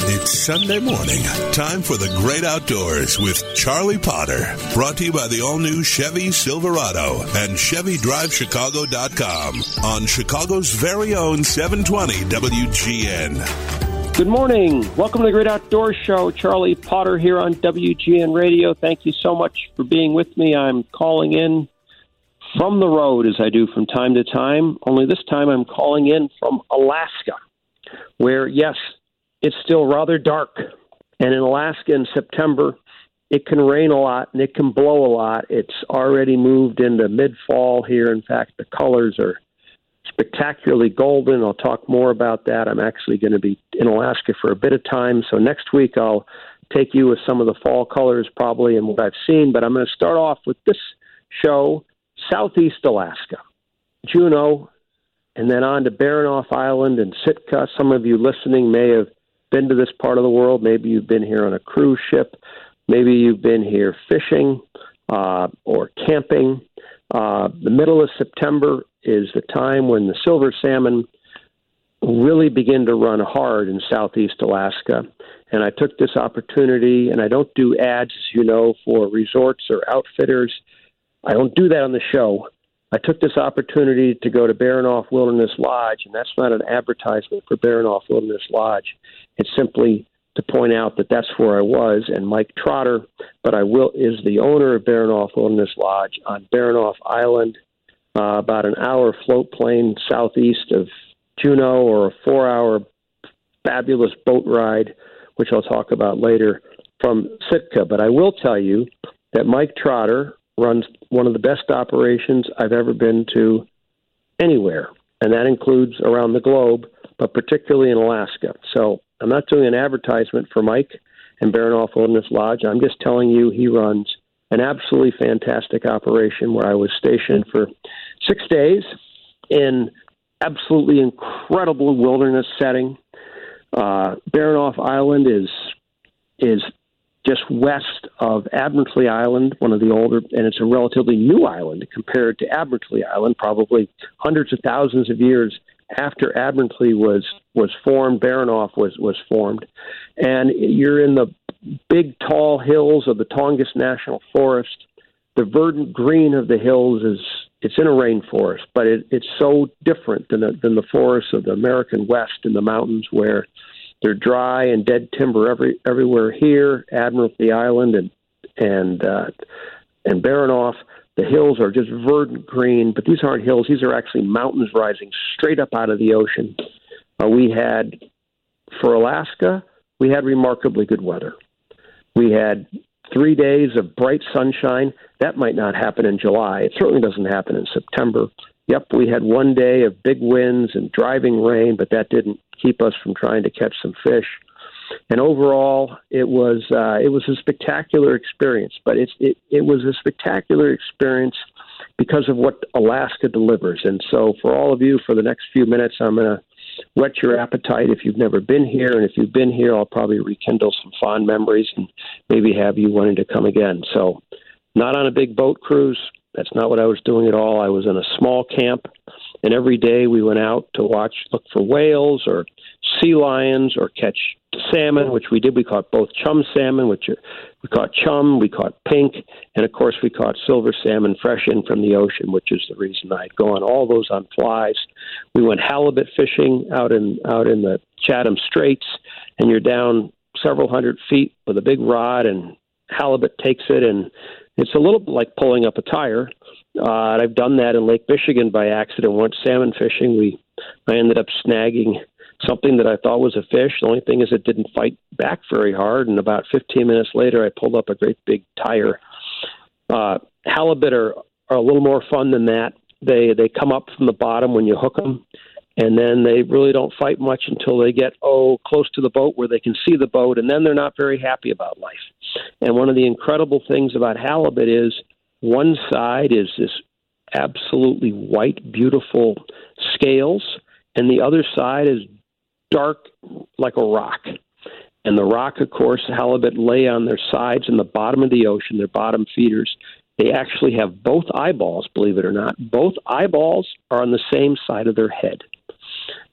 It's Sunday morning. Time for the great outdoors with Charlie Potter. Brought to you by the all-new Chevy Silverado and ChevyDriveChicago.com on Chicago's very own 720 WGN. Good morning. Welcome to the Great Outdoors Show. Charlie Potter here on WGN Radio. Thank you so much for being with me. I'm calling in from the road, as I do from time to time. Only this time I'm calling in from Alaska, where, yes, it's still rather dark. And in Alaska in September, it can rain a lot and it can blow a lot. It's already moved into mid-fall here. In fact, the colors are spectacularly golden. I'll talk more about that. I'm actually going to be in Alaska for a bit of time. So next week I'll take you with some of the fall colors probably and what I've seen. But I'm going to start off with this show, Southeast Alaska, Juneau, and then on to Baranof Island and Sitka. Some of you listening may have been to this part of the world. Maybe you've been here on a cruise ship. Maybe you've been here fishing or camping. The middle of September is the time when the silver salmon really begin to run hard in Southeast Alaska. And I took this opportunity, and I don't do ads, as you know, for resorts or outfitters. I don't do that on the show. I took this opportunity to go to Baranof Wilderness Lodge, and that's not an advertisement for Baranof Wilderness Lodge. It's simply to point out that that's where I was, and Mike Trotter, is the owner of Baranof Wilderness Lodge on Baranof Island, about an hour float plane southeast of Juneau, or a 4-hour fabulous boat ride, which I'll talk about later, from Sitka. But I will tell you that Mike Trotter runs one of the best operations I've ever been to anywhere, and that includes around the globe, but particularly in Alaska. So I'm not doing an advertisement for Mike and Baranof Wilderness Lodge. I'm just telling you he runs an absolutely fantastic operation where I was stationed for 6 days in absolutely incredible wilderness setting. Baranof Island is just west of Admiralty Island, one of the older, and it's a relatively new island compared to Admiralty Island, probably hundreds of thousands of years after Admiralty was formed, Baranof was formed. And you're in the big, tall hills of the Tongass National Forest. The verdant green of the hills it's in a rainforest, but it's so different than the forests of the American West in the mountains, where they're dry and dead timber everywhere. Here, Admiralty Island and Baranof, the hills are just verdant green, but these aren't hills. These are actually mountains rising straight up out of the ocean. For Alaska, we had remarkably good weather. We had 3 days of bright sunshine. That might not happen in July. It certainly doesn't happen in September. Yep, we had 1 day of big winds and driving rain, but that didn't keep us from trying to catch some fish. And overall, it was a spectacular experience. But it was a spectacular experience because of what Alaska delivers. And so, for all of you, for the next few minutes, I'm going to whet your appetite if you've never been here. And if you've been here, I'll probably rekindle some fond memories and maybe have you wanting to come again. So, not on a big boat cruise. That's not what I was doing at all. I was in a small camp, and every day we went out to look for whales or sea lions or catch salmon, which we did. We caught both chum salmon, we caught chum, we caught pink, and of course we caught silver salmon fresh in from the ocean, which is the reason I'd go on all those on flies. We went halibut fishing out in the Chatham Straits, and you're down several hundred feet with a big rod, and halibut takes it, and it's a little bit like pulling up a tire. I've done that in Lake Michigan by accident once salmon fishing. I ended up snagging something that I thought was a fish. The only thing is it didn't fight back very hard, and about 15 minutes later I pulled up a great big tire. Halibut are a little more fun than that. They come up from the bottom when you hook them, and then they really don't fight much until they get close to the boat where they can see the boat, and then they're not very happy about life. And one of the incredible things about halibut is one side is this absolutely white, beautiful scales, and the other side is dark like a rock. And the rock, of course, halibut lay on their sides in the bottom of the ocean, their bottom feeders. They actually have both eyeballs, believe it or not. Both eyeballs are on the same side of their head.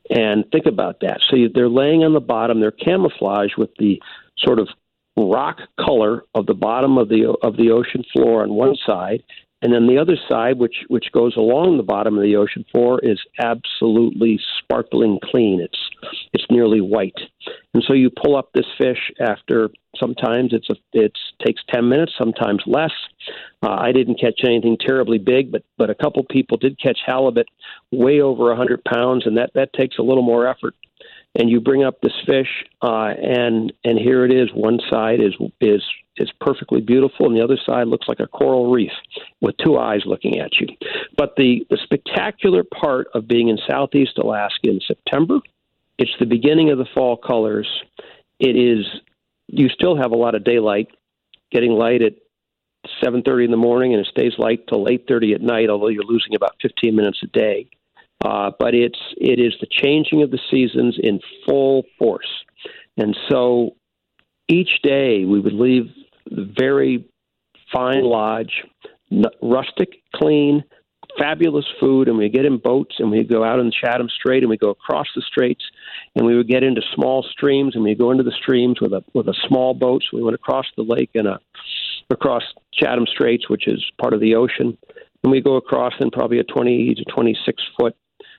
And think about that. So they're laying on the bottom. They're camouflaged with the sort of rock color of the bottom of the ocean floor on one side, and then the other side, which goes along the bottom of the ocean floor, is absolutely sparkling clean. It's nearly white, and so you pull up this fish after. Sometimes it takes 10 minutes, sometimes less. I didn't catch anything terribly big, but a couple people did catch halibut way over 100 pounds, and that takes a little more effort. And you bring up this fish, and here it is. One side is perfectly beautiful, and the other side looks like a coral reef with two eyes looking at you. But the spectacular part of being in Southeast Alaska in September, it's the beginning of the fall colors. It is. You still have a lot of daylight, getting light at 7:30 in the morning, and it stays light till 8:30 at night, although you're losing about 15 minutes a day. But it is the changing of the seasons in full force. And so each day we would leave the very fine lodge, rustic, clean, fabulous food, and we get in boats and we go out in Chatham Strait and we go across the straits, and we would get into small streams, and we go into the streams with a small boat. So we went across the lake and across Chatham Straits, which is part of the ocean, and we go across in probably a 20 to 26 foot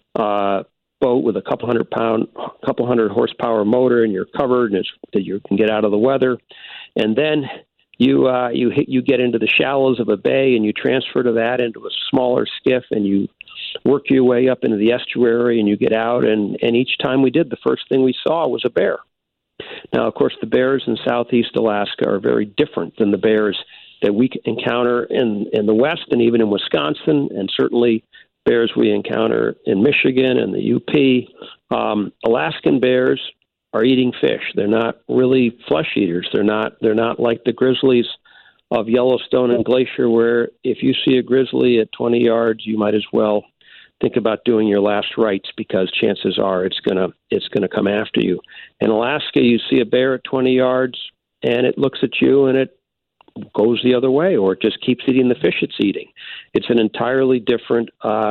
boat with a couple hundred horsepower motor, and you're covered, and you can get out of the weather, and then you get into the shallows of a bay, and you transfer to that into a smaller skiff, and you work your way up into the estuary, and you get out, and each time we did, the first thing we saw was a bear. Now, of course, the bears in Southeast Alaska are very different than the bears that we encounter in the West and even in Wisconsin, and certainly bears we encounter in Michigan and the UP. Alaskan bears are eating fish. They're not really flesh eaters. They're not like the grizzlies of Yellowstone and Glacier, where if you see a grizzly at 20 yards, you might as well think about doing your last rites, because chances are it's gonna come after you. In Alaska, you see a bear at 20 yards, and it looks at you, and it goes the other way, or it just keeps eating the fish it's eating. It's an entirely different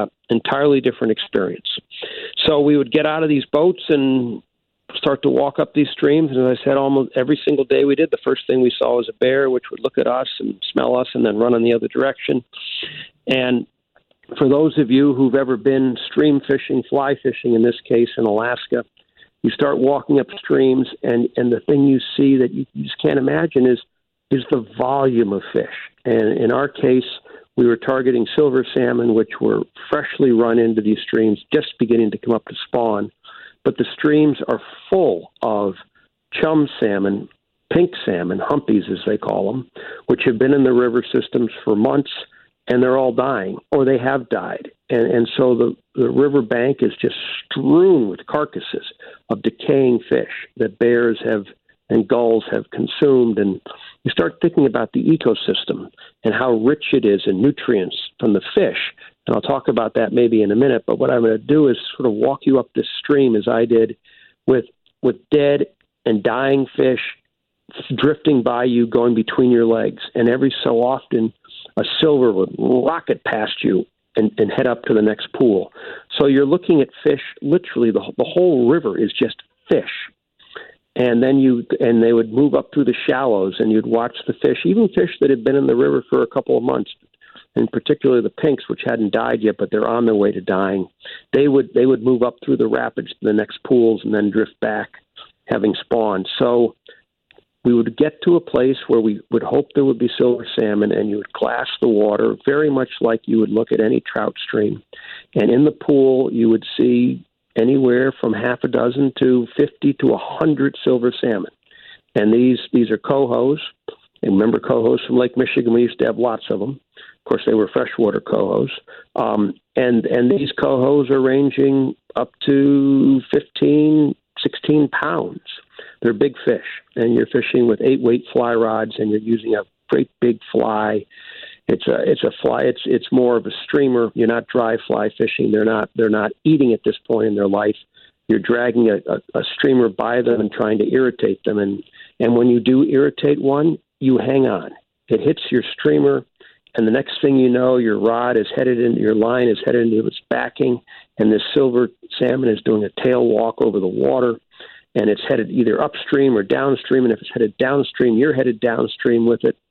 experience. So we would get out of these boats and start to walk up these streams, and as I said, almost every single day we did, the first thing we saw was a bear, which would look at us and smell us and then run in the other direction. And for those of you who've ever been stream fishing, fly fishing in this case in Alaska, you start walking up streams, and the thing you see that you just can't imagine is the volume of fish. And in our case, we were targeting silver salmon, which were freshly run into these streams, just beginning to come up to spawn. But the streams are full of chum salmon, pink salmon, humpies as they call them, which have been in the river systems for months, and they're all dying, or they have died. And so the river bank is just strewn with carcasses of decaying fish that bears have and gulls have consumed. And you start thinking about the ecosystem and how rich it is in nutrients from the fish. And I'll talk about that maybe in a minute, but what I'm going to do is sort of walk you up this stream as I did with dead and dying fish drifting by you, going between your legs. And every so often, a silver would rocket past you and head up to the next pool. So you're looking at fish, literally the whole river is just fish. And then they would move up through the shallows, and you'd watch the fish, even fish that had been in the river for a couple of months, and particularly the pinks, which hadn't died yet, but they're on their way to dying. They would move up through the rapids to the next pools and then drift back, having spawned. So we would get to a place where we would hope there would be silver salmon, and you would glass the water very much like you would look at any trout stream. And in the pool, you would see anywhere from half a dozen to 50 to 100 silver salmon. And these are cohos. And remember cohos from Lake Michigan? We used to have lots of them. Of course, they were freshwater cohos. And these cohos are ranging up to 15, 16 pounds. They're big fish. And you're fishing with 8-weight fly rods, and you're using a great big fly. It's a fly. It's more of a streamer. You're not dry fly fishing. They're not eating at this point in their life. You're dragging a streamer by them and trying to irritate them. And when you do irritate one, you hang on. It hits your streamer, and the next thing you know, your line is headed into its backing, and this silver salmon is doing a tail walk over the water, and it's headed either upstream or downstream, and if it's headed downstream, you're headed downstream with it.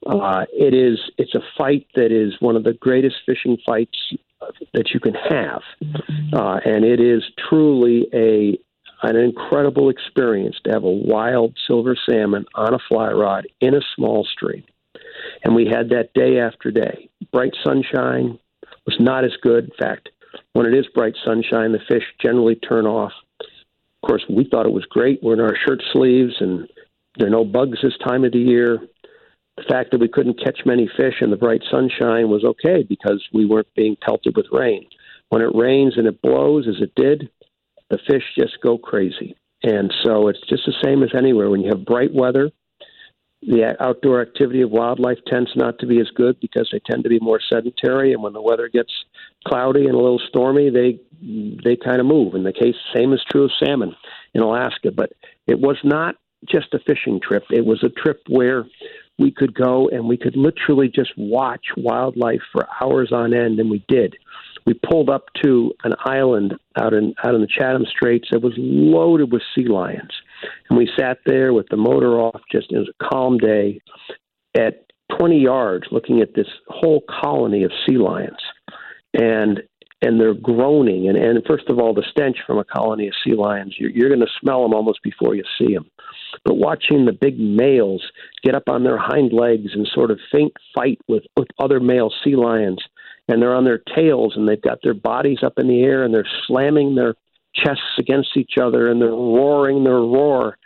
It's a fight that is one of the greatest fishing fights that you can have, and it is truly an incredible experience to have a wild silver salmon on a fly rod in a small stream. And we had that day after day. Bright sunshine was not as good. In fact, when it is bright sunshine, the fish generally turn off. Of course, we thought it was great. We're in our shirt sleeves, and there are no bugs this time of the year. The fact that we couldn't catch many fish in the bright sunshine was okay because we weren't being pelted with rain. When it rains and it blows, as it did, the fish just go crazy. And so it's just the same as anywhere. When you have bright weather, the outdoor activity of wildlife tends not to be as good because they tend to be more sedentary. And when the weather gets cloudy and a little stormy, they kind of move. In the case, same is true of salmon in Alaska. But it was not just a fishing trip. It was a trip where we could go and we could literally just watch wildlife for hours on end, and we did. We pulled up to an island out in the Chatham Straits that was loaded with sea lions. And we sat there with the motor off, it was a calm day, at 20 yards looking at this whole colony of sea lions. And they're groaning. And first of all, the stench from a colony of sea lions, you're going to smell them almost before you see them. But watching the big males get up on their hind legs and sort of faint fight with other male sea lions, and they're on their tails, and they've got their bodies up in the air, and they're slamming their chests against each other, and they're roaring their roar.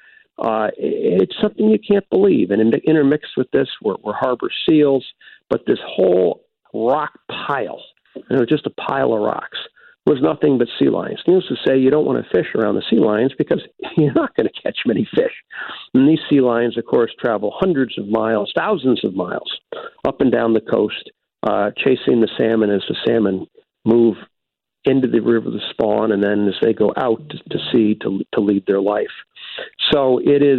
It's something you can't believe. And intermixed with this were harbor seals, but this whole rock pile, just a pile of rocks, was nothing but sea lions. Needless to say, you don't want to fish around the sea lions because you're not going to catch many fish. And these sea lions, of course, travel hundreds of miles, thousands of miles up and down the coast, chasing the salmon as the salmon move into the river to spawn, and then as they go out to sea to lead their life. So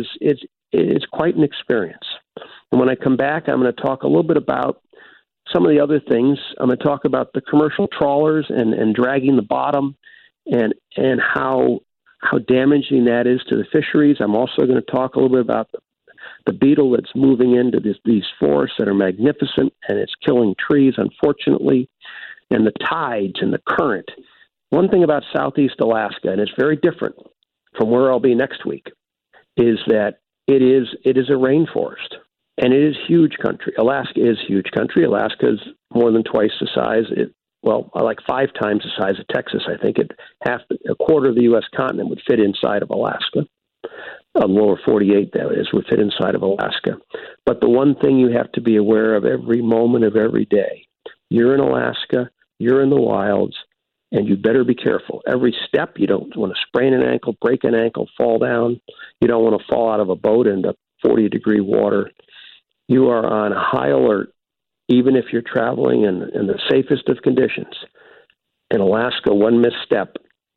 it's quite an experience. And when I come back, I'm going to talk a little bit about some of the other things. I'm going to talk about the commercial trawlers and dragging the bottom and how damaging that is to the fisheries. I'm also going to talk a little bit about the beetle that's moving into these forests that are magnificent, and it's killing trees, unfortunately, and the tides and the current. One thing about Southeast Alaska, and it's very different from where I'll be next week, is that it is a rainforest, and it is huge country. Alaska is huge country. Alaska is more than twice the size. Like 5 times the size of Texas. I think a quarter of the U.S. continent would fit inside of Alaska. Lower 48, that is, would fit inside of Alaska. But the one thing you have to be aware of every moment of every day, you're in Alaska, you're in the wilds, and you better be careful. Every step, you don't want to sprain an ankle, break an ankle, fall down. You don't want to fall out of a boat into 40-degree water. You are on high alert, even if you're traveling in the safest of conditions. In Alaska, one misstep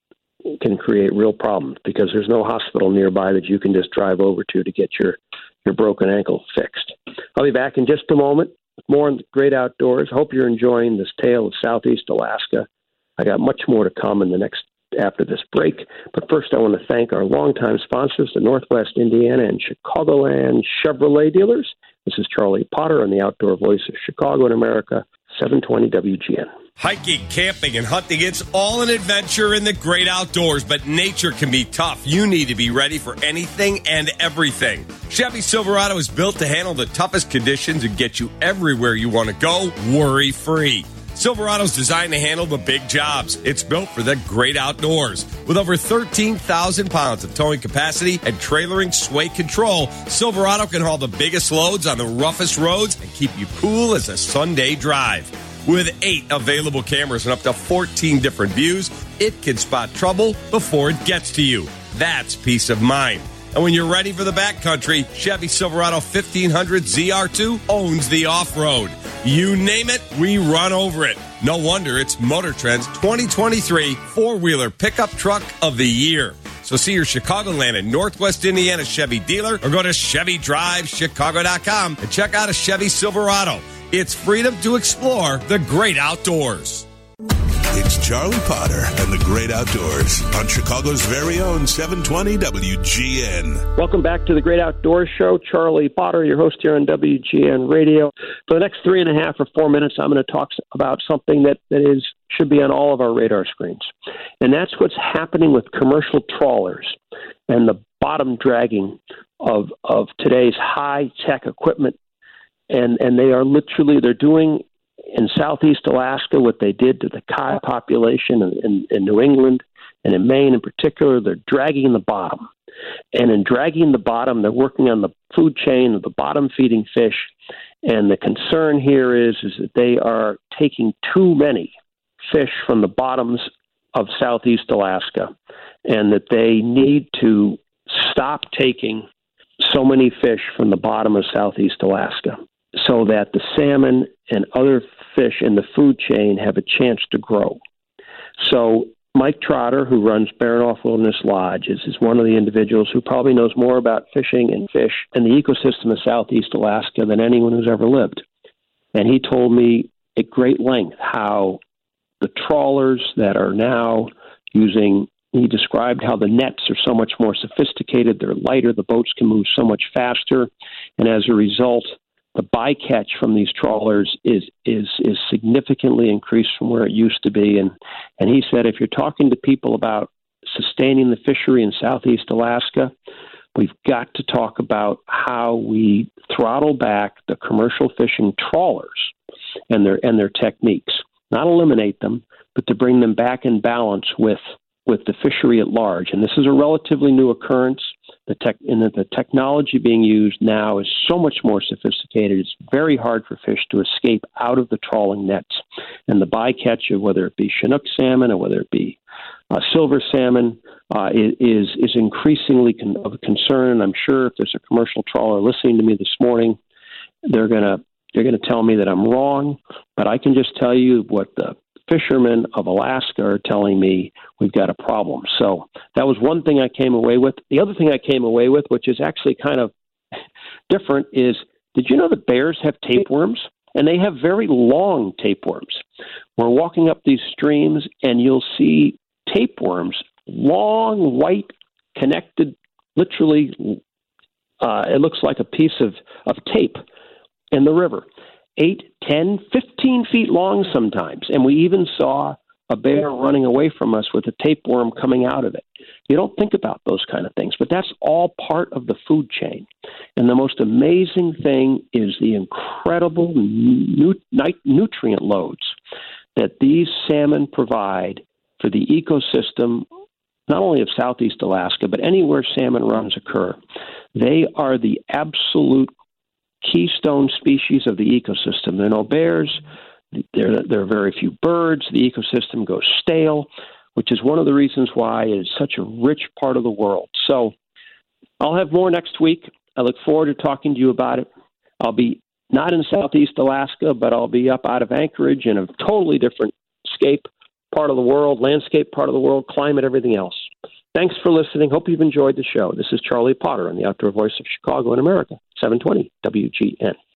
can create real problems because there's no hospital nearby that you can just drive over to get your broken ankle fixed. I'll be back in just a moment with more on the great outdoors. Hope you're enjoying this tale of Southeast Alaska. I got much more to come after this break. But first, I want to thank our longtime sponsors, the Northwest Indiana and Chicagoland Chevrolet dealers. This is Charlie Potter on the Outdoor Voice of Chicago in America, 720 WGN. Hiking, camping, and hunting, it's all an adventure in the great outdoors, but nature can be tough. You need to be ready for anything and everything. Chevy Silverado is built to handle the toughest conditions and get you everywhere you want to go, worry-free. Silverado's designed to handle the big jobs. It's built for the great outdoors. With over 13,000 pounds of towing capacity and trailering sway control, Silverado can haul the biggest loads on the roughest roads and keep you cool as a Sunday drive. With 8 available cameras and up to 14 different views, it can spot trouble before it gets to you. That's peace of mind. And when you're ready for the backcountry, Chevy Silverado 1500 ZR2 owns the off-road. You name it, we run over it. No wonder it's Motor Trend's 2023 four-wheeler pickup truck of the year. So see your Chicagoland and Northwest Indiana Chevy dealer or go to ChevyDriveChicago.com and check out a Chevy Silverado. It's freedom to explore the great outdoors. It's Charlie Potter and the Great Outdoors on Chicago's very own 720 WGN. Welcome back to the Great Outdoors Show. Charlie Potter, your host here on WGN Radio. For the next 3.5 or 4 minutes, I'm going to talk about something that should be on all of our radar screens. And that's what's happening with commercial trawlers and the bottom dragging of today's high-tech equipment. And they're doing in southeast Alaska what they did to the cod population in New England and in Maine in particular. They're dragging the bottom. And in dragging the bottom, they're working on the food chain of the bottom-feeding fish. And the concern here is that they are taking too many fish from the bottoms of southeast Alaska, and that they need to stop taking so many fish from the bottom of southeast Alaska so that the salmon and other fish in the food chain have a chance to grow. So Mike Trotter, who runs Baranof Wilderness Lodge, is one of the individuals who probably knows more about fishing and fish and the ecosystem of southeast Alaska than anyone who's ever lived. And he told me at great length how the trawlers that are now using, he described how the nets are so much more sophisticated, they're lighter, the boats can move so much faster, and as a result, the bycatch from these trawlers is significantly increased from where it used to be. And he said, if you're talking to people about sustaining the fishery in southeast Alaska, we've got to talk about how we throttle back the commercial fishing trawlers and their techniques. Not eliminate them, but to bring them back in balance with the fishery at large. And this is a relatively new occurrence. The technology being used now is so much more sophisticated. It's very hard for fish to escape out of the trawling nets. And the bycatch of whether it be Chinook salmon or whether it be silver salmon is increasingly of concern. And I'm sure if there's a commercial trawler listening to me this morning, they're going to tell me that I'm wrong. But I can just tell you what the fishermen of Alaska are telling me: we've got a problem. So that was one thing I came away with. The other thing I came away with, which is actually kind of different, is did you know that bears have tapeworms? And they have very long tapeworms. We're walking up these streams and you'll see tapeworms, long, white, connected, literally, it looks like a piece of tape in the river. 8, 10, 15 feet long sometimes. And we even saw a bear running away from us with a tapeworm coming out of it. You don't think about those kind of things, but that's all part of the food chain. And the most amazing thing is the incredible nutrient loads that these salmon provide for the ecosystem, not only of southeast Alaska, but anywhere salmon runs occur. They are the absolute keystone species of the ecosystem. There are no bears. There are very few birds. The ecosystem goes stale, which is one of the reasons why it is such a rich part of the world. So I'll have more next week. I look forward to talking to you about it. I'll be not in southeast Alaska, but I'll be up out of Anchorage in a totally different part of the world, landscape part of the world, climate, everything else. Thanks for listening. Hope you've enjoyed the show. This is Charlie Potter on the Outdoor Voice of Chicago in America, 720 WGN.